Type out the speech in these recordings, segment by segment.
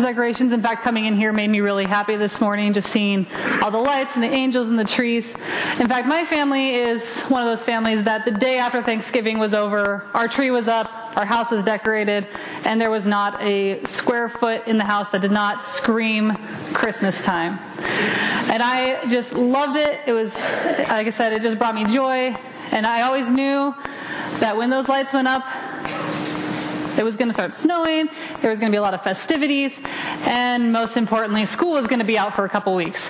decorations. In fact, coming in here made me really happy this morning, just seeing all the lights and the angels and the trees. In fact, my family is one of those families that the day after Thanksgiving was over, our tree was up, our house was decorated, and there was not a square foot in the house that did not scream Christmas time. And I just loved it. It was, like I said, it just brought me joy. And I always knew that when those lights went up, it was going to start snowing, there was going to be a lot of festivities, and most importantly, school was going to be out for a couple weeks.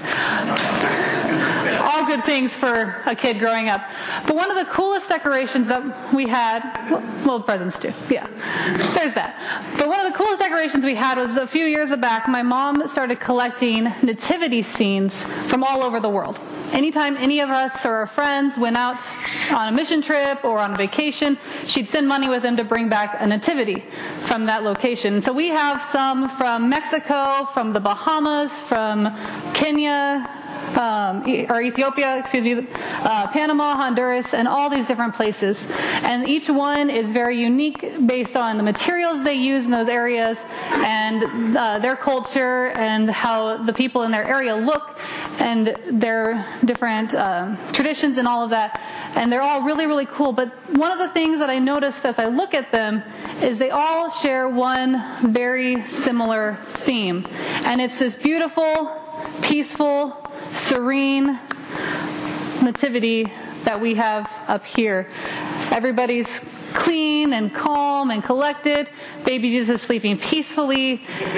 All good things for a kid growing up. But one of the coolest decorations that we had, well, presents too, yeah, there's that. But one of the coolest decorations we had was a few years back, my mom started collecting nativity scenes from all over the world. Anytime any of us or our friends went out on a mission trip or on a vacation, she'd send money with them to bring back a nativity from that location. So we have some from Mexico, from the Bahamas, from Kenya, or Ethiopia, Panama, Honduras, and all these different places. And each one is very unique based on the materials they use in those areas and their culture and how the people in their area look and their different traditions and all of that. And they're all really, really cool. But one of the things that I noticed as I look at them is they all share one very similar theme. And it's this beautiful, peaceful, serene nativity that we have up here. Everybody's clean and calm and collected. Baby Jesus sleeping peacefully.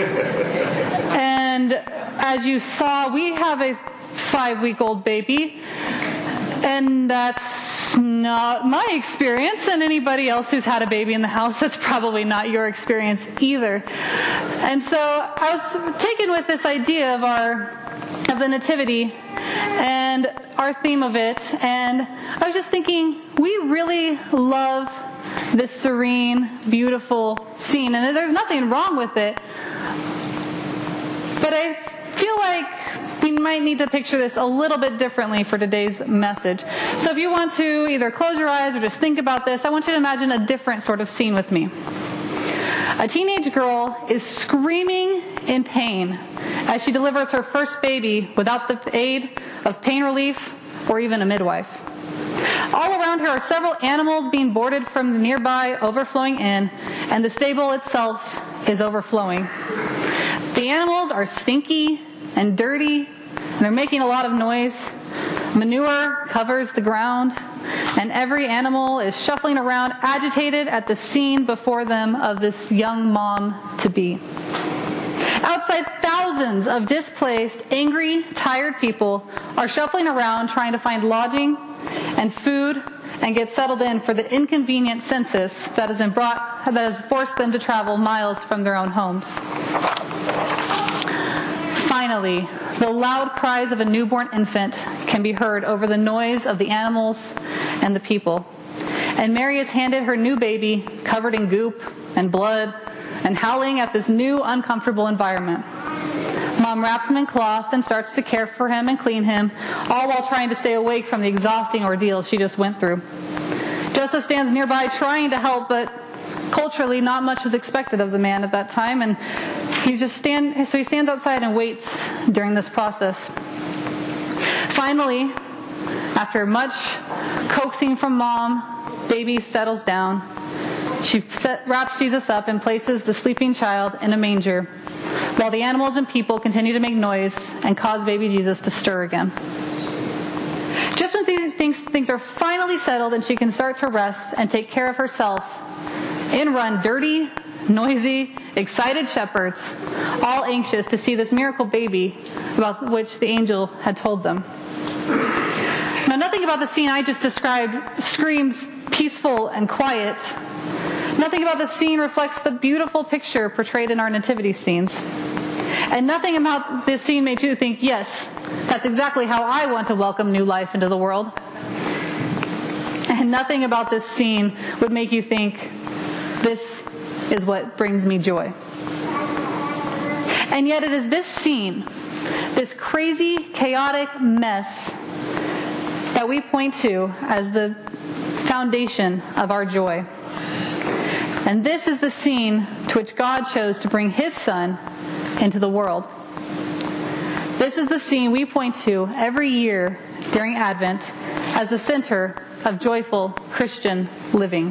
And as you saw, we have a 5-week-old baby. And that's not my experience, and anybody else who's had a baby in the house, that's probably not your experience either. And so I was taken with this idea of the nativity and our theme of it, and I was just thinking, we really love this serene, beautiful scene, and there's nothing wrong with it, but I feel like we might need to picture this a little bit differently for today's message. So if you want to either close your eyes or just think about this, I want you to imagine a different sort of scene with me. A teenage girl is screaming in pain as she delivers her first baby without the aid of pain relief or even a midwife. All around her are several animals being boarded from the nearby overflowing inn, and the stable itself is overflowing. The animals are stinky and dirty, and they're making a lot of noise. Manure covers the ground, and every animal is shuffling around, agitated at the scene before them of this young mom-to-be. Outside, thousands of displaced, angry, tired people are shuffling around trying to find lodging and food and get settled in for the inconvenient census that has forced them to travel miles from their own homes. Finally, the loud cries of a newborn infant can be heard over the noise of the animals and the people. And Mary is handed her new baby, covered in goop and blood, and howling at this new, uncomfortable environment. Mom wraps him in cloth and starts to care for him and clean him, all while trying to stay awake from the exhausting ordeal she just went through. Joseph stands nearby trying to help, but culturally not much was expected of the man at that time, and he stands outside and waits during this process. Finally, after much coaxing from Mom, baby settles down. She wraps Jesus up and places the sleeping child in a manger, while the animals and people continue to make noise and cause baby Jesus to stir again. Just when things are finally settled and she can start to rest and take care of herself, in run dirty, noisy, excited shepherds, all anxious to see this miracle baby about which the angel had told them. Now, nothing about the scene I just described screams peaceful and quiet. Nothing about the scene reflects the beautiful picture portrayed in our nativity scenes. And nothing about this scene made you think, yes, that's exactly how I want to welcome new life into the world. And nothing about this scene would make you think, this is what brings me joy. And yet it is this scene, this crazy, chaotic mess, that we point to as the foundation of our joy. And this is the scene to which God chose to bring His Son into the world. This is the scene we point to every year during Advent as the center of joyful Christian living.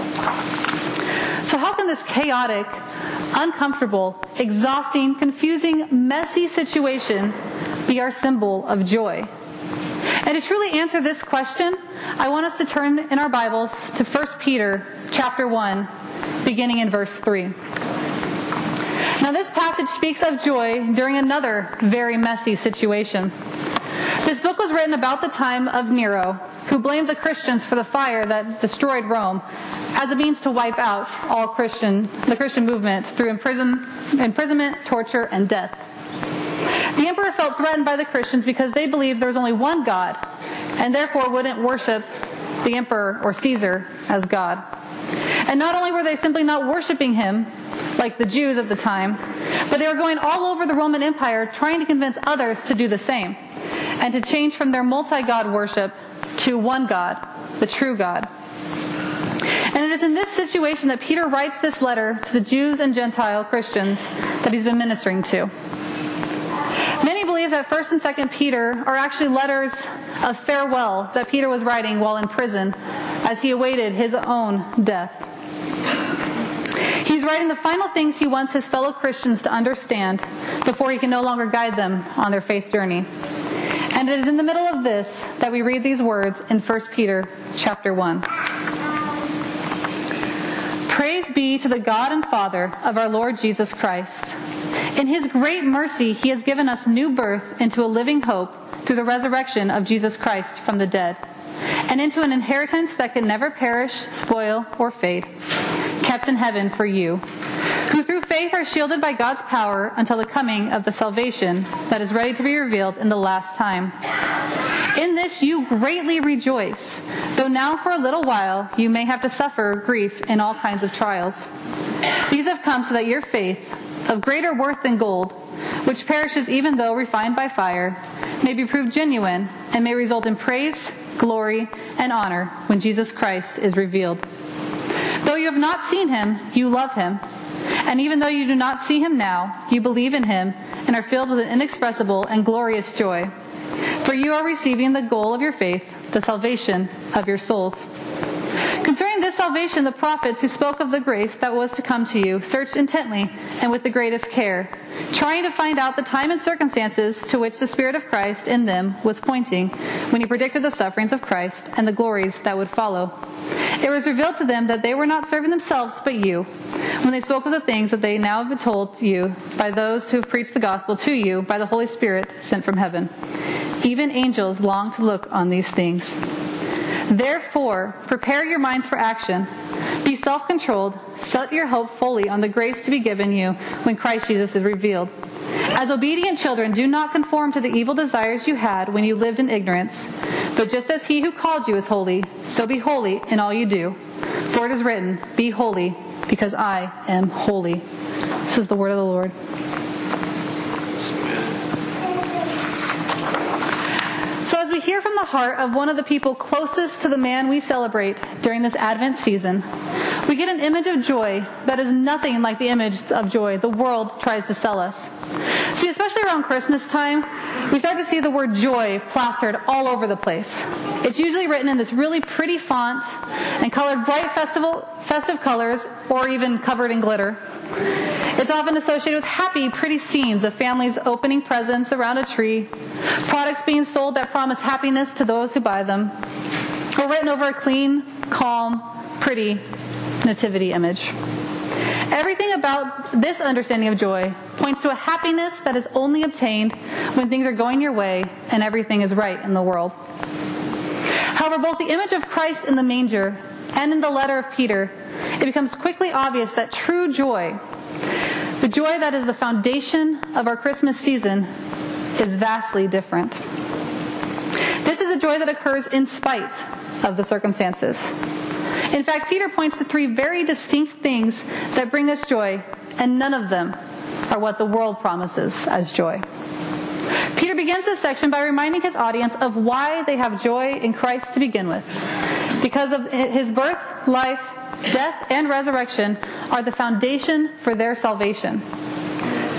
So how can this chaotic, uncomfortable, exhausting, confusing, messy situation be our symbol of joy? And to truly answer this question, I want us to turn in our Bibles to 1 Peter chapter 1, beginning in verse 3. Now this passage speaks of joy during another very messy situation. This book was written about the time of Nero, who blamed the Christians for the fire that destroyed Rome as a means to wipe out the Christian movement through imprisonment, torture, and death. The emperor felt threatened by the Christians because they believed there was only one God, and therefore wouldn't worship the emperor or Caesar as God. And not only were they simply not worshiping him, like the Jews at the time, but they were going all over the Roman Empire trying to convince others to do the same, and to change from their multi-God worship to one God, the true God. And it is in this situation that Peter writes this letter to the Jews and Gentile Christians that he's been ministering to. Many believe that 1st and 2nd Peter are actually letters of farewell that Peter was writing while in prison as he awaited his own death. He's writing the final things he wants his fellow Christians to understand before he can no longer guide them on their faith journey. And it is in the middle of this that we read these words in 1 Peter chapter 1. Praise be to the God and Father of our Lord Jesus Christ. In his great mercy, he has given us new birth into a living hope through the resurrection of Jesus Christ from the dead, and into an inheritance that can never perish, spoil, or fade, kept in heaven for you, who through faith are shielded by God's power until the coming of the salvation that is ready to be revealed in the last time. In this you greatly rejoice, though now for a little while you may have to suffer grief in all kinds of trials. These have come so that your faith, of greater worth than gold, which perishes even though refined by fire, may be proved genuine and may result in praise, glory, and honor when Jesus Christ is revealed. Though you have not seen him, you love him. And even though you do not see him now, you believe in him and are filled with an inexpressible and glorious joy. For you are receiving the goal of your faith, the salvation of your souls. Concerning this salvation, the prophets who spoke of the grace that was to come to you searched intently and with the greatest care, trying to find out the time and circumstances to which the Spirit of Christ in them was pointing when he predicted the sufferings of Christ and the glories that would follow. It was revealed to them that they were not serving themselves but you, when they spoke of the things that they now have been told you by those who have preached the gospel to you by the Holy Spirit sent from heaven. Even angels long to look on these things. Therefore, prepare your minds for action. Be self-controlled. Set your hope fully on the grace to be given you when Christ Jesus is revealed. As obedient children, do not conform to the evil desires you had when you lived in ignorance. But just as he who called you is holy, so be holy in all you do. For it is written, be holy, because I am holy. This is the word of the Lord. So as we hear from the heart of one of the people closest to the man we celebrate during this Advent season, we get an image of joy that is nothing like the image of joy the world tries to sell us. See, especially around Christmas time, we start to see the word joy plastered all over the place. It's usually written in this really pretty font and colored bright festive colors, or even covered in glitter. It's often associated with happy, pretty scenes of families opening presents around a tree, products being sold that promise happiness to those who buy them, or written over a clean, calm, pretty nativity image. Everything about this understanding of joy points to a happiness that is only obtained when things are going your way and everything is right in the world. However, both the image of Christ in the manger and in the letter of Peter, it becomes quickly obvious that true joy, the joy that is the foundation of our Christmas season, is vastly different. This is a joy that occurs in spite of the circumstances. In fact, Peter points to three very distinct things that bring us joy, and none of them are what the world promises as joy. Peter begins this section by reminding his audience of why they have joy in Christ to begin with. Because of his birth, life, death, and resurrection are the foundation for their salvation.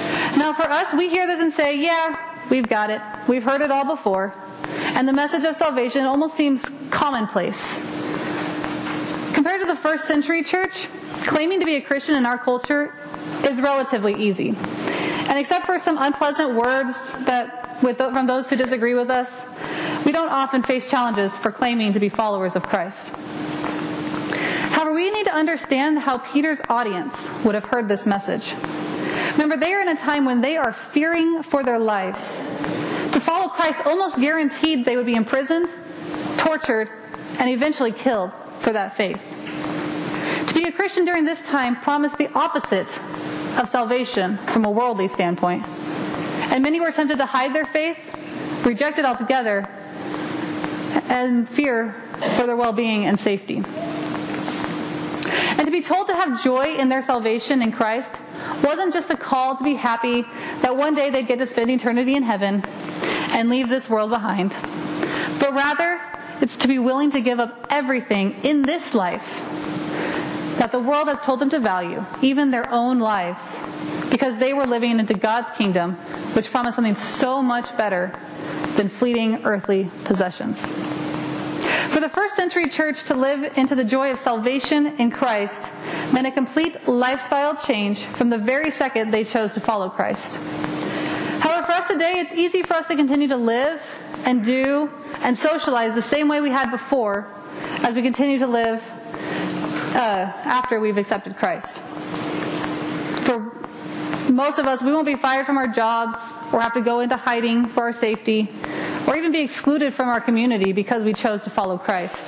Now for us, we hear this and say, yeah, we've got it. We've heard it all before. And the message of salvation almost seems commonplace. Compared to the first century church, claiming to be a Christian in our culture is relatively easy. And except for some unpleasant words from those who disagree with us, we don't often face challenges for claiming to be followers of Christ. However, we need to understand how Peter's audience would have heard this message. Remember, they are in a time when they are fearing for their lives. To follow Christ almost guaranteed they would be imprisoned, tortured, and eventually killed for that faith. To be a Christian during this time promised the opposite of salvation from a worldly standpoint. And many were tempted to hide their faith, reject it altogether, and fear for their well-being and safety. And to be told to have joy in their salvation in Christ wasn't just a call to be happy that one day they'd get to spend eternity in heaven and leave this world behind, but rather it's to be willing to give up everything in this life that the world has told them to value, even their own lives, because they were living into God's kingdom, which promised something so much better than fleeting earthly possessions. For the first century church to live into the joy of salvation in Christ meant a complete lifestyle change from the very second they chose to follow Christ. However, for us today, it's easy for us to continue to live and do and socialize the same way we had before as we continue to live after we've accepted Christ. For most of us, we won't be fired from our jobs or have to go into hiding for our safety or even be excluded from our community because we chose to follow Christ.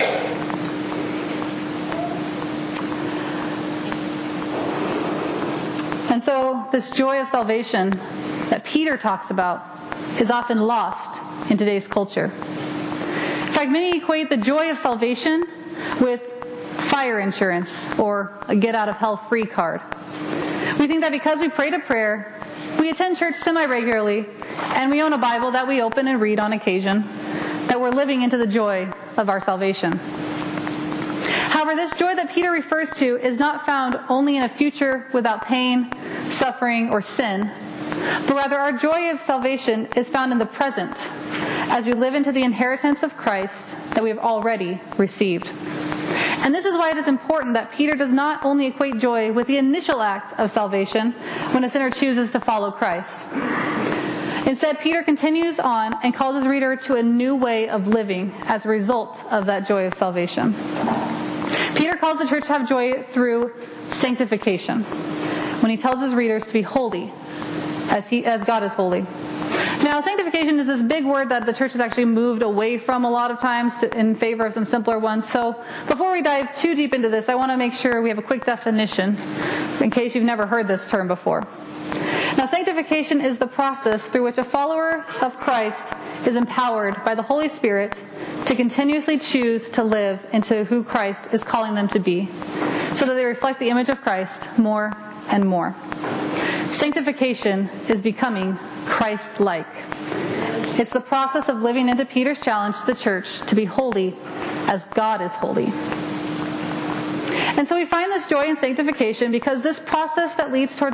And so this joy of salvation that Peter talks about is often lost in today's culture. In fact, many equate the joy of salvation with fire insurance or a get-out-of-hell-free card. We think that because we prayed a prayer, we attend church semi-regularly, and we own a Bible that we open and read on occasion, that we're living into the joy of our salvation. However, this joy that Peter refers to is not found only in a future without pain, suffering, or sin, but rather our joy of salvation is found in the present as we live into the inheritance of Christ that we have already received. And this is why it is important that Peter does not only equate joy with the initial act of salvation when a sinner chooses to follow Christ. Instead, Peter continues on and calls his reader to a new way of living as a result of that joy of salvation. Peter calls the church to have joy through sanctification, when he tells his readers to be holy as God is holy. Now, sanctification is this big word that the church has actually moved away from a lot of times in favor of some simpler ones. So before we dive too deep into this, I want to make sure we have a quick definition in case you've never heard this term before. Now, sanctification is the process through which a follower of Christ is empowered by the Holy Spirit to continuously choose to live into who Christ is calling them to be, so that they reflect the image of Christ more and more. Sanctification is becoming Christ-like. It's the process of living into Peter's challenge to the church to be holy as God is holy. And so we find this joy in sanctification because this is the process that leads towards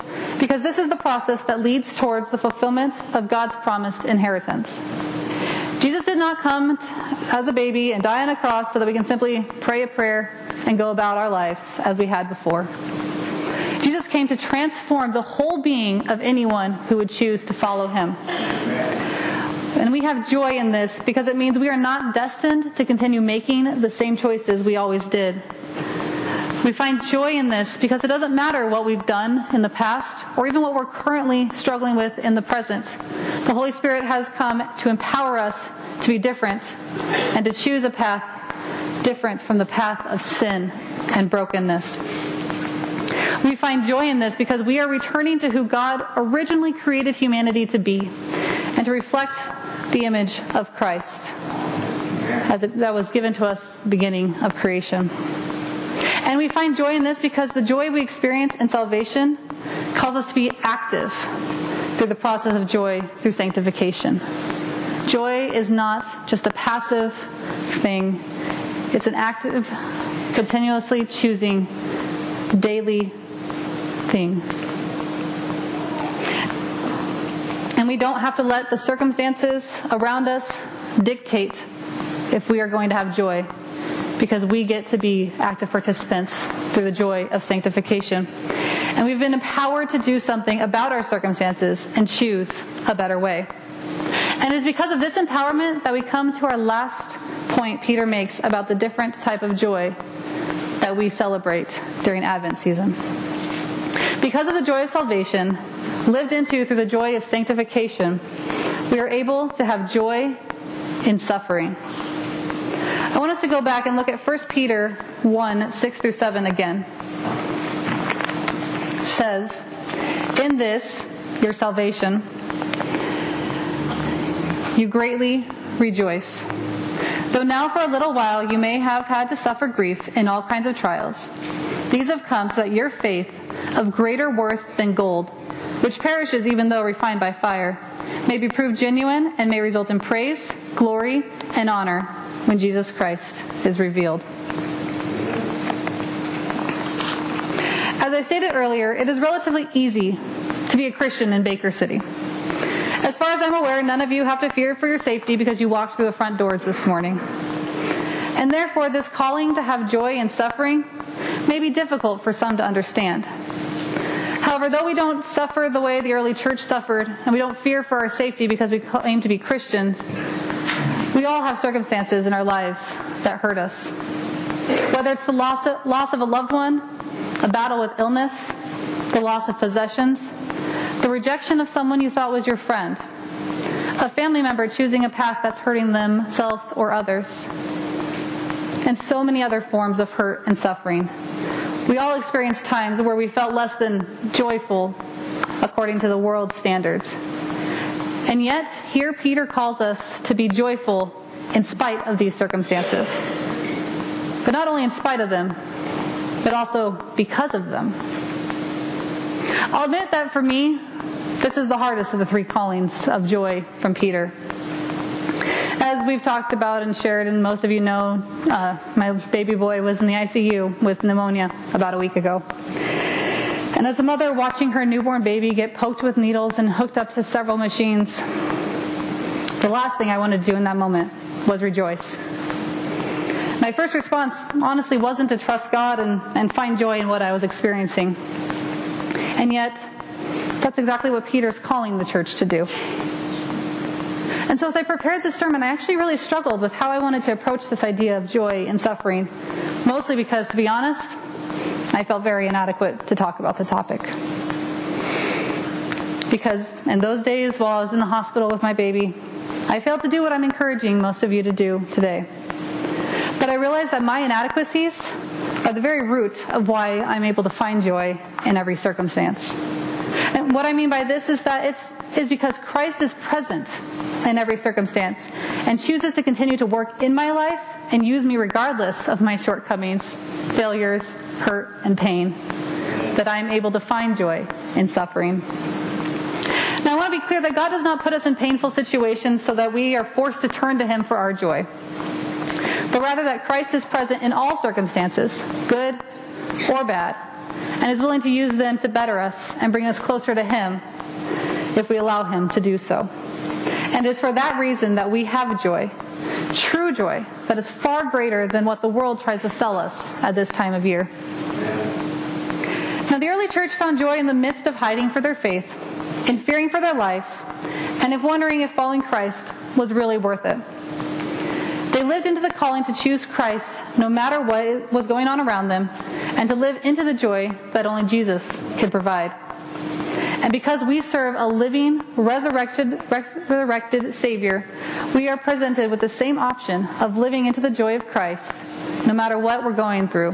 the fulfillment of God's promised inheritance. Jesus did not come as a baby and die on a cross so that we can simply pray a prayer and go about our lives as we had before. Jesus came to transform the whole being of anyone who would choose to follow him. And we have joy in this because it means we are not destined to continue making the same choices we always did. We find joy in this because it doesn't matter what we've done in the past or even what we're currently struggling with in the present. The Holy Spirit has come to empower us to be different and to choose a path different from the path of sin and brokenness. We find joy in this because we are returning to who God originally created humanity to be and to reflect the image of Christ that was given to us at the beginning of creation. And we find joy in this because the joy we experience in salvation calls us to be active through the process of joy through sanctification. Joy is not just a passive thing. It's an active, continuously choosing, daily thing. we don't have to let the circumstances around us dictate if we are going to have joy, because we get to be active participants through the joy of sanctification. And we've been empowered to do something about our circumstances and choose a better way. And it's because of this empowerment that we come to our last point Peter makes about the different type of joy that we celebrate during Advent season. Because of the joy of salvation, lived into through the joy of sanctification, we are able to have joy in suffering. I want us to go back and look at 1 Peter 1, 6 through 7 again. It says, "In this, your salvation, you greatly rejoice. Though now for a little while you may have had to suffer grief in all kinds of trials. These have come so that your faith, of greater worth than gold, which perishes even though refined by fire, may be proved genuine and may result in praise, glory, and honor when Jesus Christ is revealed." As I stated earlier, it is relatively easy to be a Christian in Baker City. As far as I'm aware, none of you have to fear for your safety because you walked through the front doors this morning. And therefore, this calling to have joy in suffering may be difficult for some to understand. However, though we don't suffer the way the early church suffered, and we don't fear for our safety because we claim to be Christians, we all have circumstances in our lives that hurt us. Whether it's the loss of a loved one, a battle with illness, the loss of possessions, the rejection of someone you thought was your friend, a family member choosing a path that's hurting themselves or others, and so many other forms of hurt and suffering. We all experience times where we felt less than joyful according to the world's standards. And yet, here Peter calls us to be joyful in spite of these circumstances. But not only in spite of them, but also because of them. I'll admit that for me, this is the hardest of the three callings of joy from Peter. As we've talked about and shared, and most of you know, my baby boy was in the ICU with pneumonia about a week ago. And as a mother watching her newborn baby get poked with needles and hooked up to several machines, the last thing I wanted to do in that moment was rejoice. My first response honestly wasn't to trust God and find joy in what I was experiencing. And yet, that's exactly what Peter's calling the church to do. And so as I prepared this sermon, I actually really struggled with how I wanted to approach this idea of joy in suffering, mostly because, to be honest, I felt very inadequate to talk about the topic. Because in those days while I was in the hospital with my baby, I failed to do what I'm encouraging most of you to do today. But I realized that my inadequacies are the very root of why I'm able to find joy in every circumstance. And what I mean by this is that it's because Christ is present in every circumstance and chooses to continue to work in my life and use me regardless of my shortcomings, failures, hurt, and pain, that I'm able to find joy in suffering. Now I want to be clear that God does not put us in painful situations so that we are forced to turn to Him for our joy, but rather that Christ is present in all circumstances, good or bad, and is willing to use them to better us and bring us closer to Him if we allow Him to do so. And it's for that reason that we have joy, true joy, that is far greater than what the world tries to sell us at this time of year. Now, the early church found joy in the midst of hiding for their faith, in fearing for their life, and in wondering if following Christ was really worth it. They lived into the calling to choose Christ no matter what was going on around them, and to live into the joy that only Jesus could provide. And because we serve a living, resurrected Savior, we are presented with the same option of living into the joy of Christ, no matter what we're going through.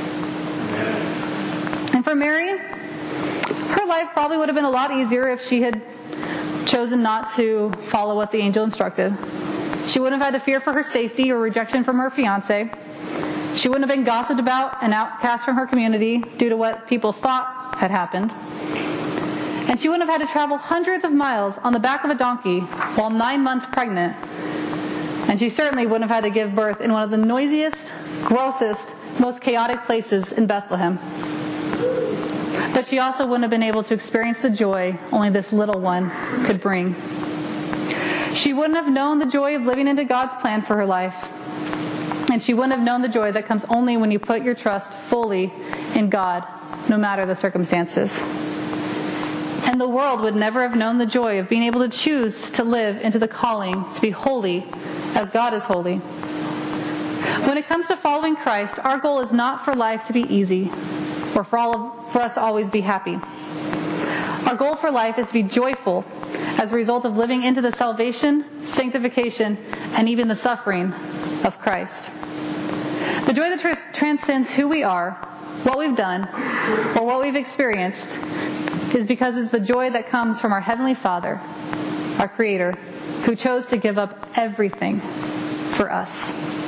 And for Mary, her life probably would have been a lot easier if she had chosen not to follow what the angel instructed. She wouldn't have had to fear for her safety or rejection from her fiancé. She wouldn't have been gossiped about and outcast from her community due to what people thought had happened. And she wouldn't have had to travel hundreds of miles on the back of a donkey while 9 months pregnant. And she certainly wouldn't have had to give birth in one of the noisiest, grossest, most chaotic places in Bethlehem. but she also wouldn't have been able to experience the joy only this little one could bring. She wouldn't have known the joy of living into God's plan for her life. And she wouldn't have known the joy that comes only when you put your trust fully in God, no matter the circumstances. And the world would never have known the joy of being able to choose to live into the calling to be holy as God is holy. When it comes to following Christ, our goal is not for life to be easy or for us to always be happy. Our goal for life is to be joyful as a result of living into the salvation, sanctification, and even the suffering of Christ. The joy that transcends who we are, what we've done, or what we've experienced is because it's the joy that comes from our Heavenly Father, our Creator, who chose to give up everything for us.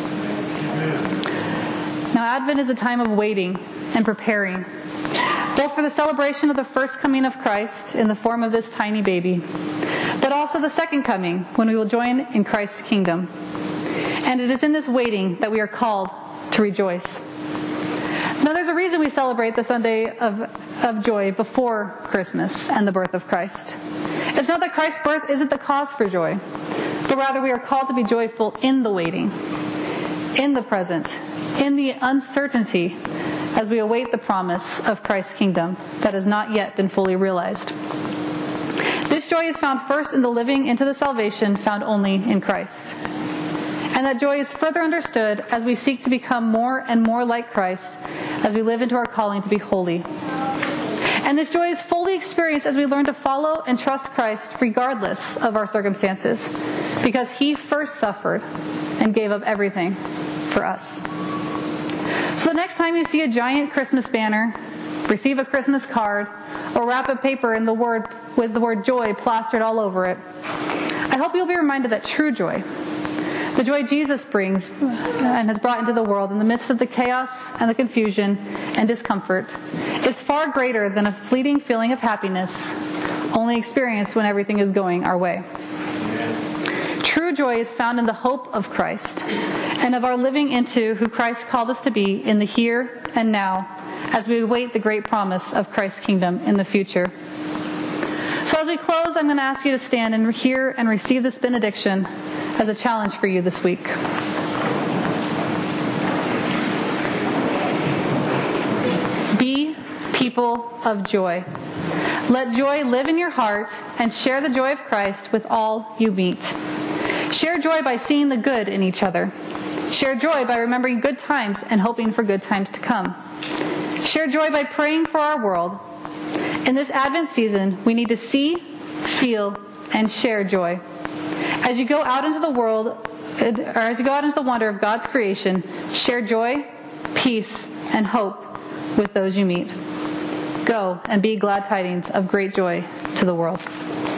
Now, Advent is a time of waiting and preparing, both for the celebration of the first coming of Christ in the form of this tiny baby, but also the second coming when we will join in Christ's kingdom. And it is in this waiting that we are called to rejoice. Now, there's a reason we celebrate the Sunday of joy before Christmas and the birth of Christ. It's not that Christ's birth isn't the cause for joy, but rather we are called to be joyful in the waiting, in the present, in the uncertainty as we await the promise of Christ's kingdom that has not yet been fully realized. This joy is found first in the living into the salvation found only in Christ. And that joy is further understood as we seek to become more and more like Christ as we live into our calling to be holy. And this joy is fully experienced as we learn to follow and trust Christ regardless of our circumstances, because He first suffered and gave up everything for us. So the next time you see a giant Christmas banner, receive a Christmas card, or wrap a paper with the word joy plastered all over it, I hope you'll be reminded that true joy, the joy Jesus brings and has brought into the world in the midst of the chaos and the confusion and discomfort, is far greater than a fleeting feeling of happiness only experienced when everything is going our way. True joy is found in the hope of Christ and of our living into who Christ called us to be in the here and now as we await the great promise of Christ's kingdom in the future. So as we close, I'm going to ask you to stand and hear and receive this benediction as a challenge for you this week. Be people of joy. Let joy live in your heart and share the joy of Christ with all you meet. Share joy by seeing the good in each other. Share joy by remembering good times and hoping for good times to come. Share joy by praying for our world. In this Advent season, we need to see, feel, and share joy. As you go out into the world, or as you go out into the wonder of God's creation, share joy, peace, and hope with those you meet. Go and be glad tidings of great joy to the world.